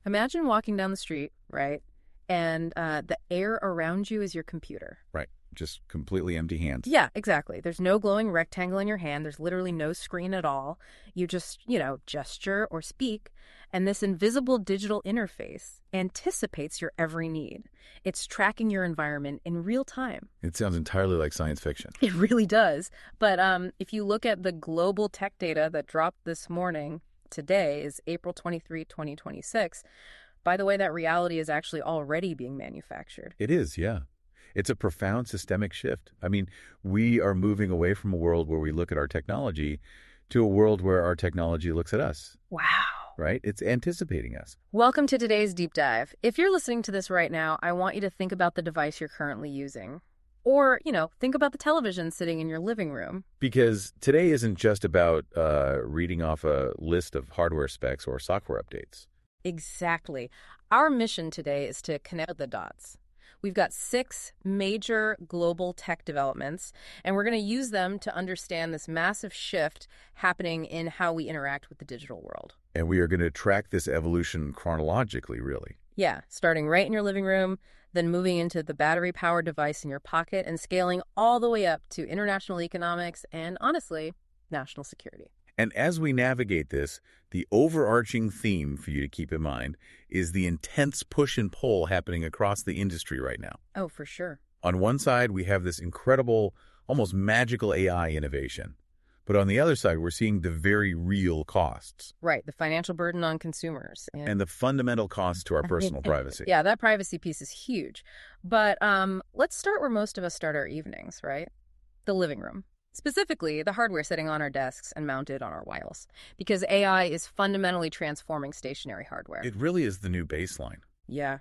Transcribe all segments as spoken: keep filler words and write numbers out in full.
Imagine walking down the street, right? And uh, the air around you is your computer. Right. Just completely empty hands. Yeah, exactly. There's no glowing rectangle in your hand. There's literally no screen at all. You just, you know, gesture or speak. And this invisible digital interface anticipates your every need. It's tracking your environment in real time. It sounds entirely like science fiction. It really does. But um, if you look at the global tech data that dropped this morning, today is April twenty-third, twenty twenty-six. By the way, that reality is actually already being manufactured. It is, yeah. It's a profound systemic shift. I mean, we are moving away from a world where we look at our technology to a world where our technology looks at us. Wow. Right? It's anticipating us. Welcome to today's deep dive. If you're listening to this right now, I want you to think about the device you're currently using. Or, you know, think about the television sitting in your living room. Because today isn't just about uh, reading off a list of hardware specs or software updates. Exactly. Our mission today is to connect the dots. We've got six major global tech developments, and we're going to use them to understand this massive shift happening in how we interact with the digital world. And we are going to track this evolution chronologically, really. Yeah, starting right in your living room, then moving into the battery-powered device in your pocket, and scaling all the way up to international economics and, honestly, national security. And as we navigate this, the overarching theme for you to keep in mind is the intense push and pull happening across the industry right now. Oh, for sure. On one side, we have this incredible, almost magical A I innovation. But on the other side, we're seeing the very real costs. Right, the financial burden on consumers. And, and the fundamental costs to our personal privacy. Yeah, that privacy piece is huge. But um, let's start where most of us start our evenings, right? The living room. Specifically, the hardware sitting on our desks and mounted on our walls, because A I is fundamentally transforming stationary hardware. It really is the new baseline. Yeah.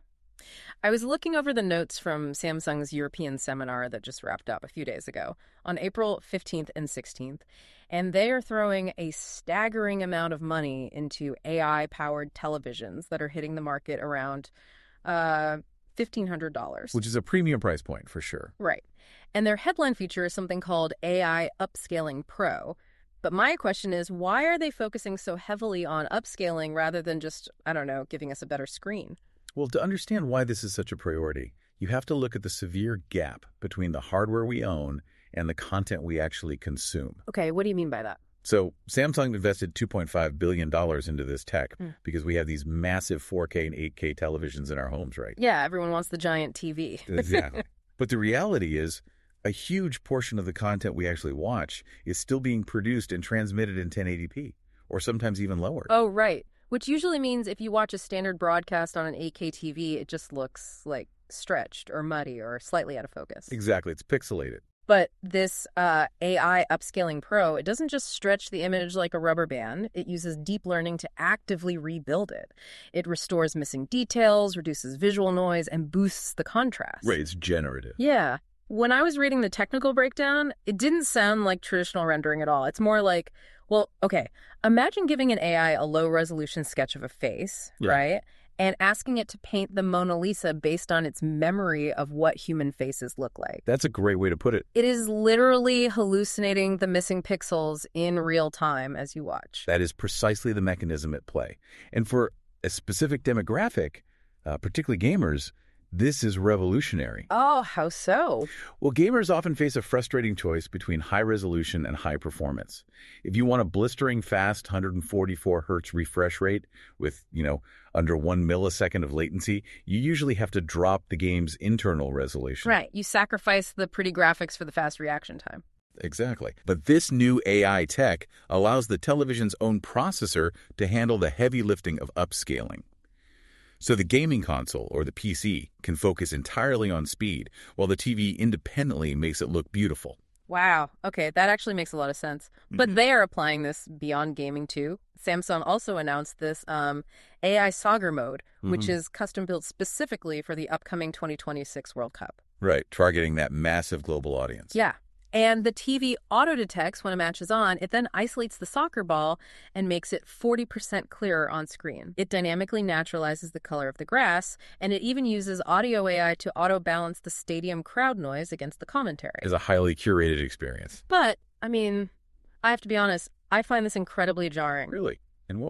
I was looking over the notes from Samsung's European seminar that just wrapped up a few days ago on April fifteenth and sixteenth, and they are throwing a staggering amount of money into A I-powered televisions that are hitting the market around uh, fifteen hundred dollars. Which is a premium price point, for sure. Right. And their headline feature is something called A I Upscaling Pro. But my question is, why are they focusing so heavily on upscaling rather than just, I don't know, giving us a better screen? Well, to understand why this is such a priority, you have to look at the severe gap between the hardware we own and the content we actually consume. Okay, what do you mean by that? So Samsung invested two point five billion dollars into this tech mm. because we have these massive four K and eight K televisions in our homes, right? Yeah, everyone wants the giant T V. Exactly. But the reality is, a huge portion of the content we actually watch is still being produced and transmitted in ten eighty p, or sometimes even lower. Oh, right. Which usually means if you watch a standard broadcast on an eight K T V, it just looks like stretched or muddy or slightly out of focus. Exactly. It's pixelated. But this uh, A I Upscaling Pro, it doesn't just stretch the image like a rubber band. It uses deep learning to actively rebuild it. It restores missing details, reduces visual noise, and boosts the contrast. Right. It's generative. Yeah. When I was reading the technical breakdown, it didn't sound like traditional rendering at all. It's more like, well, okay, imagine giving an A I a low-resolution sketch of a face, yeah. right? And asking it to paint the Mona Lisa based on its memory of what human faces look like. That's a great way to put it. It is literally hallucinating the missing pixels in real time as you watch. That is precisely the mechanism at play. And for a specific demographic, uh, particularly gamers, this is revolutionary. Oh, how so? Well, gamers often face a frustrating choice between high resolution and high performance. If you want a blistering fast one hundred forty-four hertz refresh rate with, you know, under one millisecond of latency, you usually have to drop the game's internal resolution. Right. You sacrifice the pretty graphics for the fast reaction time. Exactly. But this new A I tech allows the television's own processor to handle the heavy lifting of upscaling. So the gaming console, or the P C, can focus entirely on speed, while the T V independently makes it look beautiful. Wow. Okay, that actually makes a lot of sense. But Mm-hmm. they are applying this beyond gaming, too. Samsung also announced this um, A I Sauger mode, which Mm-hmm. is custom-built specifically for the upcoming twenty twenty-six World Cup. Right, targeting that massive global audience. Yeah. And the T V auto-detects when a match is on. It then isolates the soccer ball and makes it forty percent clearer on screen. It dynamically naturalizes the color of the grass, and it even uses audio A I to auto-balance the stadium crowd noise against the commentary. It's a highly curated experience. But, I mean, I have to be honest, I find this incredibly jarring. Really? In what way?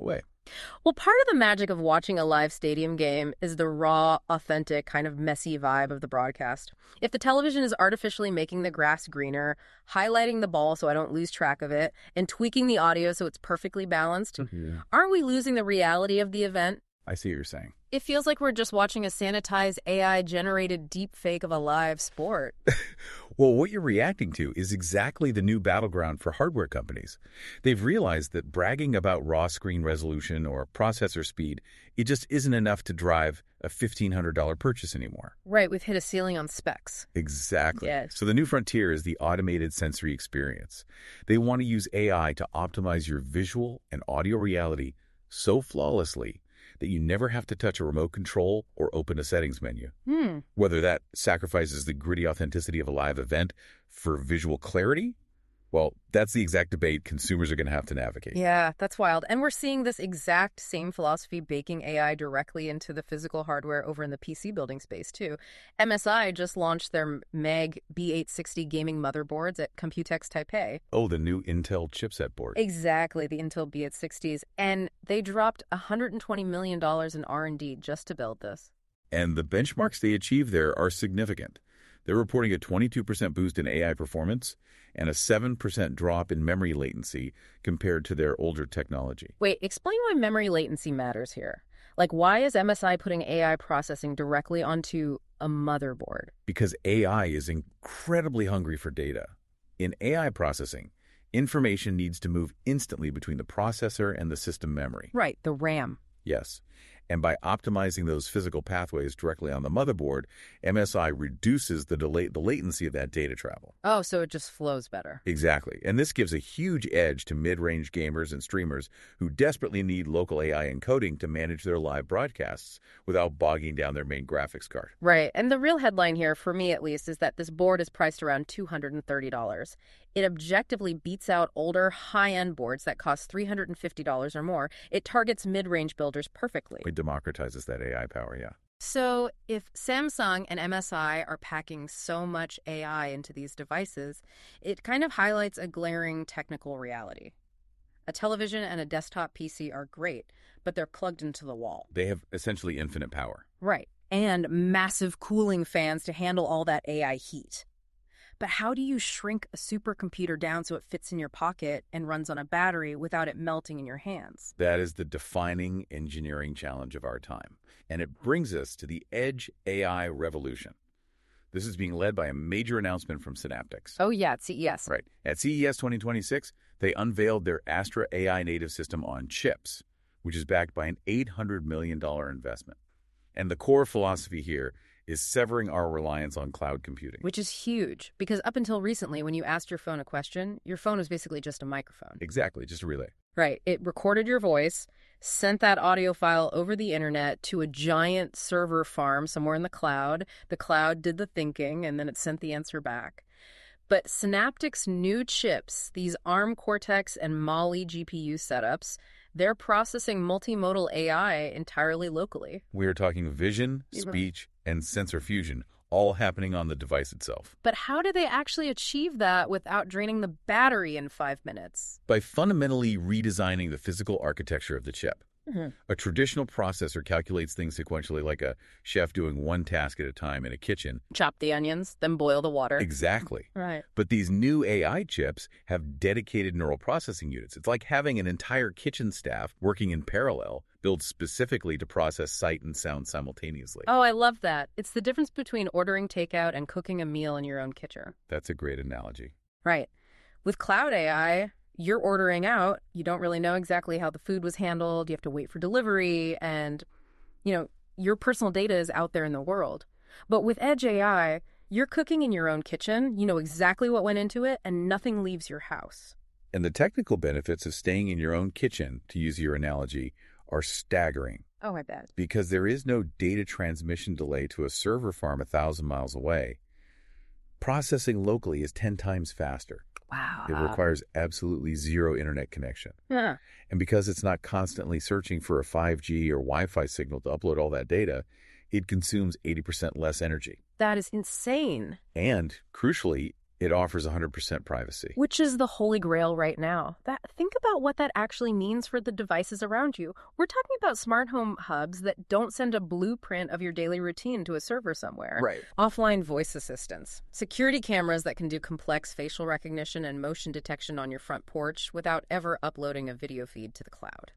Well, part of the magic of watching a live stadium game is the raw, authentic, kind of messy vibe of the broadcast. If the television is artificially making the grass greener, highlighting the ball so I don't lose track of it, and tweaking the audio so it's perfectly balanced, Yeah. aren't we losing the reality of the event? I see what you're saying. It feels like we're just watching a sanitized A I-generated deepfake of a live sport. Well, what you're reacting to is exactly the new battleground for hardware companies. They've realized that bragging about raw screen resolution or processor speed, it just isn't enough to drive a fifteen hundred dollars purchase anymore. Right, we've hit a ceiling on specs. Exactly. Yes. So the new frontier is the automated sensory experience. They want to use A I to optimize your visual and audio reality so flawlessly that you never have to touch a remote control or open a settings menu. Hmm. Whether that sacrifices the gritty authenticity of a live event for visual clarity, well, that's the exact debate consumers are going to have to navigate. Yeah, that's wild. And we're seeing this exact same philosophy baking A I directly into the physical hardware over in the P C building space, too. M S I just launched their M E G B eight sixty gaming motherboards at Computex Taipei. Oh, the new Intel chipset board. Exactly, the Intel B eight sixties. And they dropped one hundred twenty million dollars in R and D just to build this. And the benchmarks they achieve there are significant. They're reporting a twenty-two percent boost in A I performance and a seven percent drop in memory latency compared to their older technology. Wait, explain why memory latency matters here. Like, why is M S I putting A I processing directly onto a motherboard? Because A I is incredibly hungry for data. In A I processing, information needs to move instantly between the processor and the system memory. Right, the RAM. Yes. And by optimizing those physical pathways directly on the motherboard, M S I reduces the delay, the latency of that data travel. Oh, so it just flows better. Exactly. And this gives a huge edge to mid-range gamers and streamers who desperately need local A I encoding to manage their live broadcasts without bogging down their main graphics card. Right. And the real headline here, for me at least, is that this board is priced around two hundred thirty dollars. It objectively beats out older, high-end boards that cost three hundred fifty dollars or more. It targets mid-range builders perfectly. It democratizes that A I power, yeah. So if Samsung and M S I are packing so much A I into these devices, it kind of highlights a glaring technical reality. A television and a desktop P C are great, but they're plugged into the wall. They have essentially infinite power. Right. And massive cooling fans to handle all that A I heat. But how do you shrink a supercomputer down so it fits in your pocket and runs on a battery without it melting in your hands? That is the defining engineering challenge of our time. And it brings us to the edge A I revolution. This is being led by a major announcement from Synaptics. Oh, yeah, at C E S. Right. At C E S twenty twenty-six, they unveiled their Astra A I native system on chips, which is backed by an eight hundred million dollars investment. And the core philosophy here is severing our reliance on cloud computing. Which is huge, because up until recently, when you asked your phone a question, your phone was basically just a microphone. Exactly, just a relay. Right. It recorded your voice, sent that audio file over the internet to a giant server farm somewhere in the cloud. The cloud did the thinking, and then it sent the answer back. But Synaptics' new chips, these ARM Cortex and Mali G P U setups, they're processing multimodal A I entirely locally. We are talking vision, speech, and sensor fusion, all happening on the device itself. But how do they actually achieve that without draining the battery in five minutes? By fundamentally redesigning the physical architecture of the chip. Mm-hmm. A traditional processor calculates things sequentially, like a chef doing one task at a time in a kitchen. Chop the onions, then boil the water. Exactly. Right. But these new A I chips have dedicated neural processing units. It's like having an entire kitchen staff working in parallel, built specifically to process sight and sound simultaneously. Oh, I love that. It's the difference between ordering takeout and cooking a meal in your own kitchen. That's a great analogy. Right. With cloud A I, you're ordering out, you don't really know exactly how the food was handled, you have to wait for delivery, and, you know, your personal data is out there in the world. But with Edge A I, you're cooking in your own kitchen, you know exactly what went into it, and nothing leaves your house. And the technical benefits of staying in your own kitchen, to use your analogy, are staggering. Oh, I bet. Because there is no data transmission delay to a server farm a thousand miles away. Processing locally is ten times faster. Wow. It requires absolutely zero internet connection. Yeah. And because it's not constantly searching for a five G or Wi-Fi signal to upload all that data, it consumes eighty percent less energy. That is insane. And, crucially, It offers one hundred percent privacy. Which is the holy grail right now. That think about what that actually means for the devices around you. We're talking about smart home hubs that don't send a blueprint of your daily routine to a server somewhere. Right. Offline voice assistants. Security cameras that can do complex facial recognition and motion detection on your front porch without ever uploading a video feed to the cloud.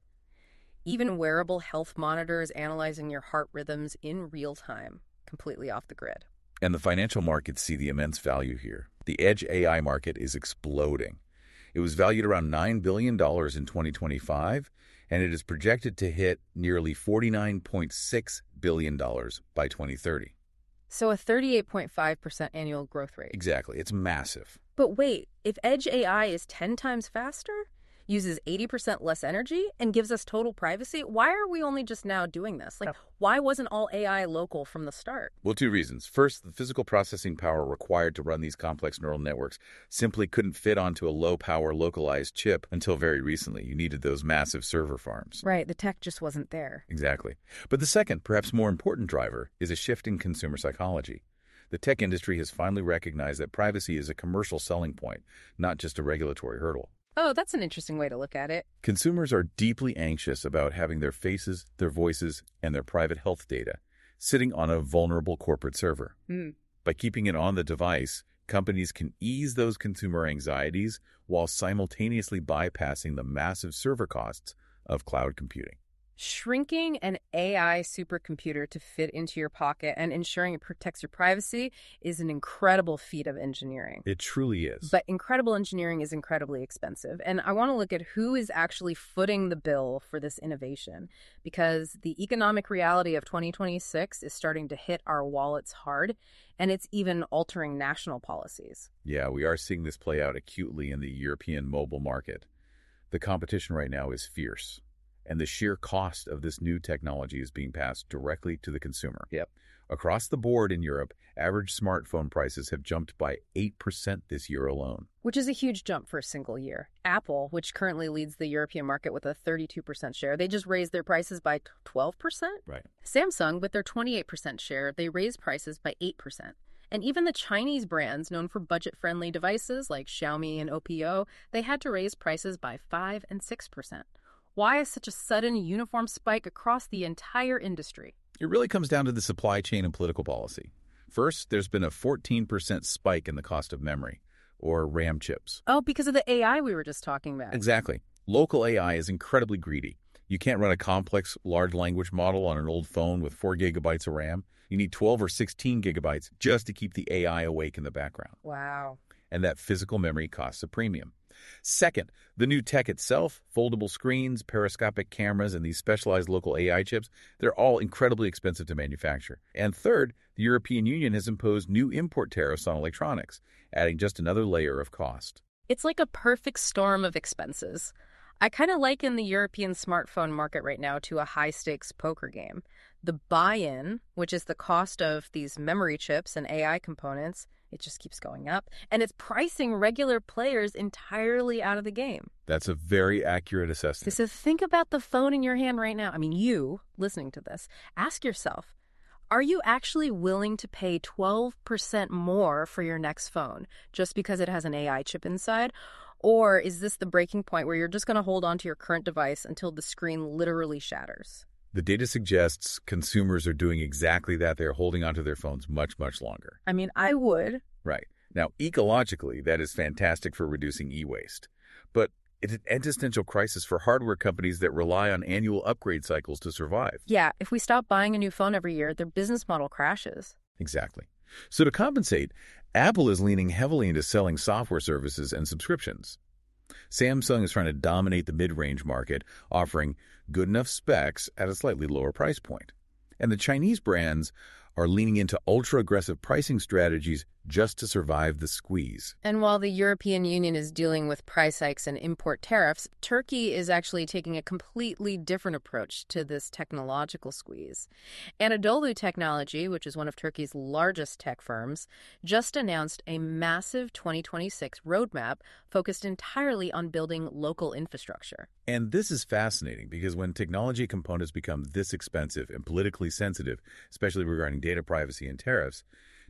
Even wearable health monitors analyzing your heart rhythms in real time, completely off the grid. And the financial markets see the immense value here. The edge A I market is exploding. It was valued around nine billion dollars in twenty twenty-five, and it is projected to hit nearly forty-nine point six billion dollars by twenty thirty. So a thirty-eight point five percent annual growth rate. Exactly. It's massive. But wait, if edge A I is ten times faster, uses eighty percent less energy, and gives us total privacy, why are we only just now doing this? Like, why wasn't all A I local from the start? Well, two reasons. First, the physical processing power required to run these complex neural networks simply couldn't fit onto a low-power localized chip until very recently. You needed those massive server farms. Right, the tech just wasn't there. Exactly. But the second, perhaps more important driver, is a shift in consumer psychology. The tech industry has finally recognized that privacy is a commercial selling point, not just a regulatory hurdle. Oh, that's an interesting way to look at it. Consumers are deeply anxious about having their faces, their voices, and their private health data sitting on a vulnerable corporate server. Mm. By keeping it on the device, companies can ease those consumer anxieties while simultaneously bypassing the massive server costs of cloud computing. Shrinking an A I supercomputer to fit into your pocket and ensuring it protects your privacy is an incredible feat of engineering. It truly is. But incredible engineering is incredibly expensive. And I want to look at who is actually footing the bill for this innovation, because the economic reality of twenty twenty-six is starting to hit our wallets hard, and it's even altering national policies. Yeah, we are seeing this play out acutely in the European mobile market. The competition right now is fierce, and the sheer cost of this new technology is being passed directly to the consumer. Yep. Across the board in Europe, average smartphone prices have jumped by eight percent this year alone. Which is a huge jump for a single year. Apple, which currently leads the European market with a thirty-two percent share, they just raised their prices by twelve percent. Right. Samsung, with their twenty-eight percent share, they raised prices by eight percent. And even the Chinese brands known for budget-friendly devices like Xiaomi and Oppo, they had to raise prices by five and six percent. Why is such a sudden uniform spike across the entire industry? It really comes down to the supply chain and political policy. First, there's been a fourteen percent spike in the cost of memory, or RAM chips. Oh, because of the A I we were just talking about. Exactly. Local A I is incredibly greedy. You can't run a complex large language model on an old phone with four gigabytes of RAM. You need twelve or sixteen gigabytes just to keep the A I awake in the background. Wow. And that physical memory costs a premium. Second, the new tech itself, foldable screens, periscopic cameras, and these specialized local A I chips, they're all incredibly expensive to manufacture. And third, the European Union has imposed new import tariffs on electronics, adding just another layer of cost. It's like a perfect storm of expenses. I kind of liken the European smartphone market right now to a high-stakes poker game. The buy-in, which is the cost of these memory chips and A I components, it just keeps going up, and it's pricing regular players entirely out of the game. That's a very accurate assessment. So think about the phone in your hand right now. I mean, you, listening to this, ask yourself, are you actually willing to pay twelve percent more for your next phone just because it has an A I chip inside? Or is this the breaking point where you're just going to hold on to your current device until the screen literally shatters? The data suggests consumers are doing exactly that. They're holding onto their phones much, much longer. I mean, I would. Right. Now, ecologically, that is fantastic for reducing e-waste. But it's an existential crisis for hardware companies that rely on annual upgrade cycles to survive. Yeah, if we stop buying a new phone every year, their business model crashes. Exactly. So to compensate, Apple is leaning heavily into selling software services and subscriptions. Samsung is trying to dominate the mid-range market, offering good enough specs at a slightly lower price point. And the Chinese brands are leaning into ultra-aggressive pricing strategies just to survive the squeeze. And while the European Union is dealing with price hikes and import tariffs, Turkey is actually taking a completely different approach to this technological squeeze. Anadolu Technology, which is one of Turkey's largest tech firms, just announced a massive twenty twenty-six roadmap focused entirely on building local infrastructure. And this is fascinating because when technology components become this expensive and politically sensitive, especially regarding data privacy and tariffs,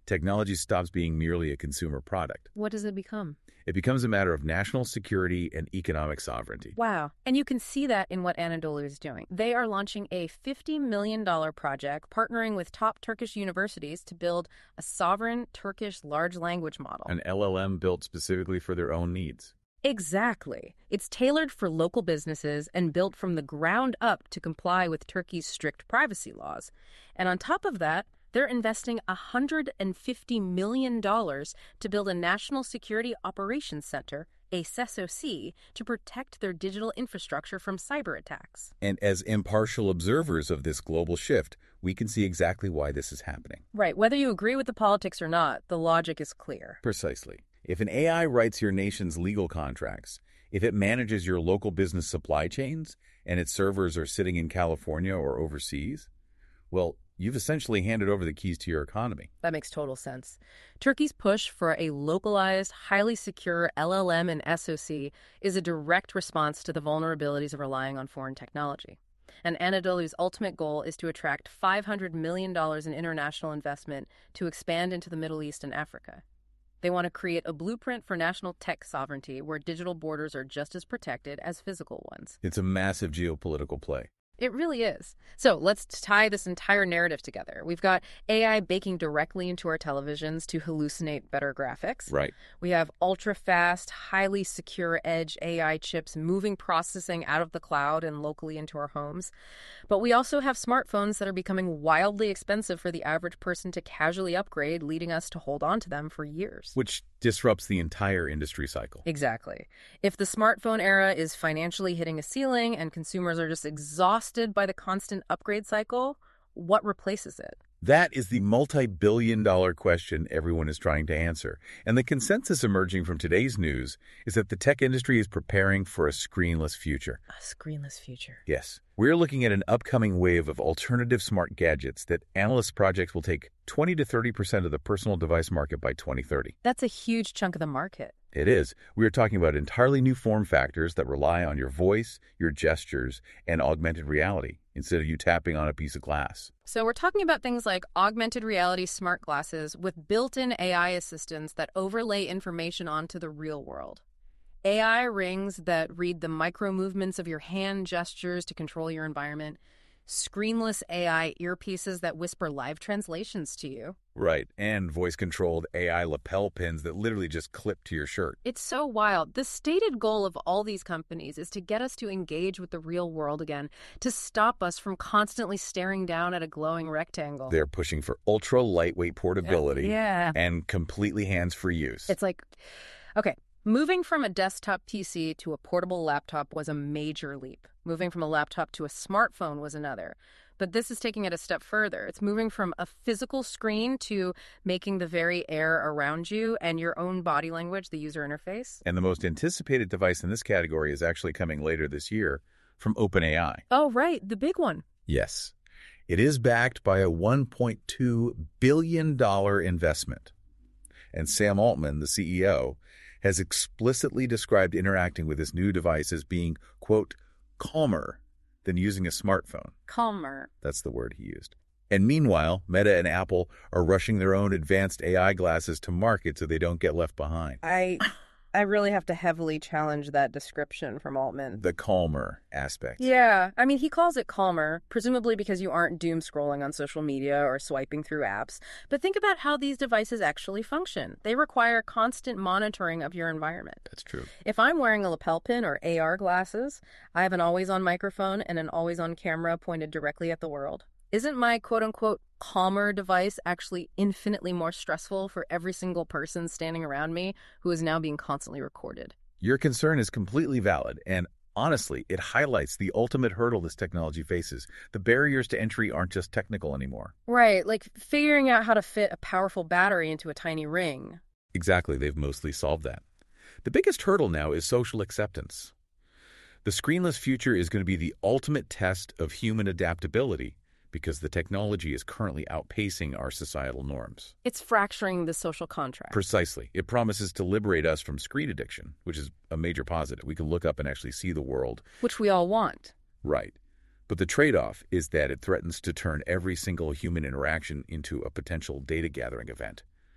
technology stops being merely a consumer product. What does it become? It becomes a matter of national security and economic sovereignty. Wow. And you can see that in what Anadolu is doing. They are launching a fifty million dollars project partnering with top Turkish universities to build a sovereign Turkish large language model. An L L M built specifically for their own needs. Exactly. It's tailored for local businesses and built from the ground up to comply with Turkey's strict privacy laws. And on top of that, they're investing one hundred fifty million dollars to build a National Security Operations Center, a S E S O C, to protect their digital infrastructure from cyber attacks. And as impartial observers of this global shift, we can see exactly why this is happening. Right. Whether you agree with the politics or not, the logic is clear. Precisely. If an A I writes your nation's legal contracts, if it manages your local business supply chains, and its servers are sitting in California or overseas, well, you've essentially handed over the keys to your economy. That makes total sense. Turkey's push for a localized, highly secure L L M and S O C is a direct response to the vulnerabilities of relying on foreign technology. And Anadolu's ultimate goal is to attract five hundred million dollars in international investment to expand into the Middle East and Africa. They want to create a blueprint for national tech sovereignty where digital borders are just as protected as physical ones. It's a massive geopolitical play. It really is. So let's tie this entire narrative together. We've got A I baking directly into our televisions to hallucinate better graphics. Right. We have ultra-fast, highly secure edge A I chips moving processing out of the cloud and locally into our homes. But we also have smartphones that are becoming wildly expensive for the average person to casually upgrade, leading us to hold on to them for years. Which disrupts the entire industry cycle. Exactly. If the smartphone era is financially hitting a ceiling and consumers are just exhausted by the constant upgrade cycle, what replaces it? That is the multi-billion dollar question everyone is trying to answer. And the consensus emerging from today's news is that the tech industry is preparing for a screenless future. A screenless future. Yes. We're looking at an upcoming wave of alternative smart gadgets that analysts project will take twenty to thirty percent of the personal device market by twenty thirty. That's a huge chunk of the market. It is. We are talking about entirely new form factors that rely on your voice, your gestures, and augmented reality instead of you tapping on a piece of glass. So we're talking about things like augmented reality smart glasses with built-in A I assistants that overlay information onto the real world. A I rings that read the micro movements of your hand gestures to control your environment. Screenless A I earpieces that whisper live translations to you. Right, and voice-controlled A I lapel pins that literally just clip to your shirt. It's so wild. The stated goal of all these companies is to get us to engage with the real world again, to stop us from constantly staring down at a glowing rectangle. They're pushing for ultra-lightweight portability yeah. and completely hands-free use. It's like, okay, moving from a desktop P C to a portable laptop was a major leap. Moving from a laptop to a smartphone was another. But this is taking it a step further. It's moving from a physical screen to making the very air around you and your own body language the user interface. And the most anticipated device in this category is actually coming later this year from OpenAI. Oh, right, the big one. Yes. It is backed by a one point two billion dollars investment. And Sam Altman, the C E O, has explicitly described interacting with this new device as being, quote, calmer than using a smartphone. Calmer. That's the word he used. And meanwhile, Meta and Apple are rushing their own advanced A I glasses to market so they don't get left behind. I I really have to heavily challenge that description from Altman. The calmer aspect. Yeah. I mean, he calls it calmer, presumably because you aren't doom scrolling on social media or swiping through apps. But think about how these devices actually function. They require constant monitoring of your environment. That's true. If I'm wearing a lapel pin or A R glasses, I have an always-on microphone and an always-on camera pointed directly at the world. Isn't my quote-unquote calmer device actually infinitely more stressful for every single person standing around me who is now being constantly recorded? Your concern is completely valid, and honestly, it highlights the ultimate hurdle this technology faces. The barriers to entry aren't just technical anymore. Right, like figuring out how to fit a powerful battery into a tiny ring. Exactly, they've mostly solved that. The biggest hurdle now is social acceptance. The screenless future is going to be the ultimate test of human adaptability, because the technology is currently outpacing our societal norms. It's fracturing the social contract. Precisely. It promises to liberate us from screen addiction, which is a major positive. We can look up and actually see the world. Which we all want. Right. But the trade-off is that it threatens to turn every single human interaction into a potential data-gathering event,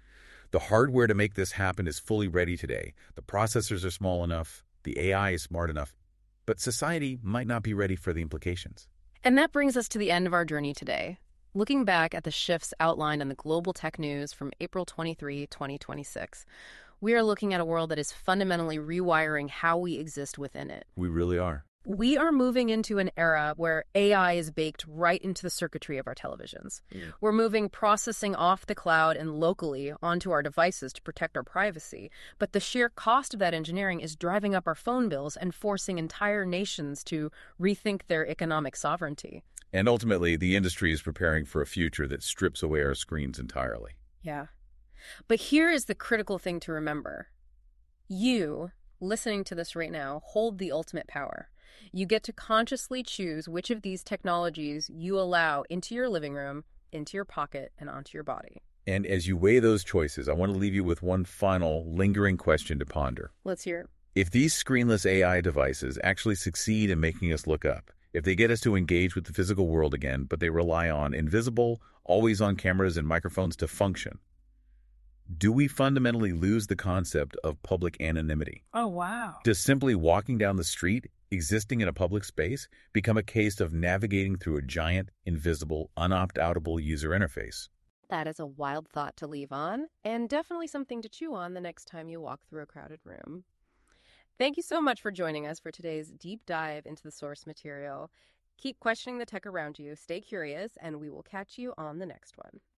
The hardware to make this happen is fully ready today. The processors are small enough, the A I is smart enough, but society might not be ready for the implications. And that brings us to the end of our journey today. Looking back at the shifts outlined in the global tech news from April twenty-third, twenty twenty-six, we are looking at a world that is fundamentally rewiring how we exist within it. We really are. We are moving into an era where A I is baked right into the circuitry of our televisions. Yeah. We're moving processing off the cloud and locally onto our devices to protect our privacy. But the sheer cost of that engineering is driving up our phone bills and forcing entire nations to rethink their economic sovereignty. And ultimately, the industry is preparing for a future that strips away our screens entirely. Yeah. But here is the critical thing to remember. You, listening to this right now, hold the ultimate power. You get to consciously choose which of these technologies you allow into your living room, into your pocket, and onto your body. And as you weigh those choices, I want to leave you with one final lingering question to ponder. Let's hear it. If these screenless A I devices actually succeed in making us look up, if they get us to engage with the physical world again, but they rely on invisible, always-on cameras and microphones to function, do we fundamentally lose the concept of public anonymity? Oh, wow. Does simply walking down the street, existing in a public space, become a case of navigating through a giant, invisible, unopt-outable user interface? That is a wild thought to leave on, and definitely something to chew on the next time you walk through a crowded room. Thank you so much for joining us for today's deep dive into the source material. Keep questioning the tech around you, stay curious, and we will catch you on the next one.